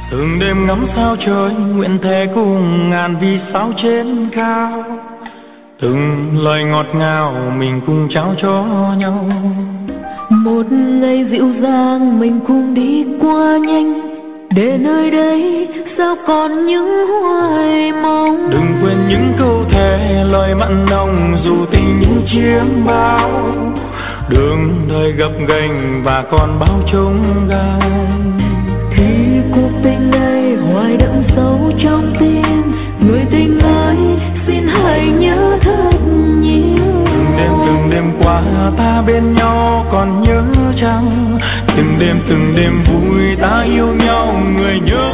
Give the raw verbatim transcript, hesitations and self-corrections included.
từng đêm ngắm sao trời nguyện thề cùng ngàn vì sao trên cao, từng lời ngọt ngào mình cùng trao cho nhau. Một ngày dịu dàng mình cùng đi qua nhanh, để nơi đây sao còn những hoài mong. Đừng quên những câu thề lời mặn nồng dù tình những chiếc bão, đường đời gập ghềnh và còn bao chông gai. Thì cuộc tình này hoài đậm sâu trong tim, người tình ơi xin hãy nhớ thật nhiều. Từng đêm từng đêm qua ta bên nhau còn nhớ chăng, từng đêm từng đêm vui ta yêu nhau người nhớ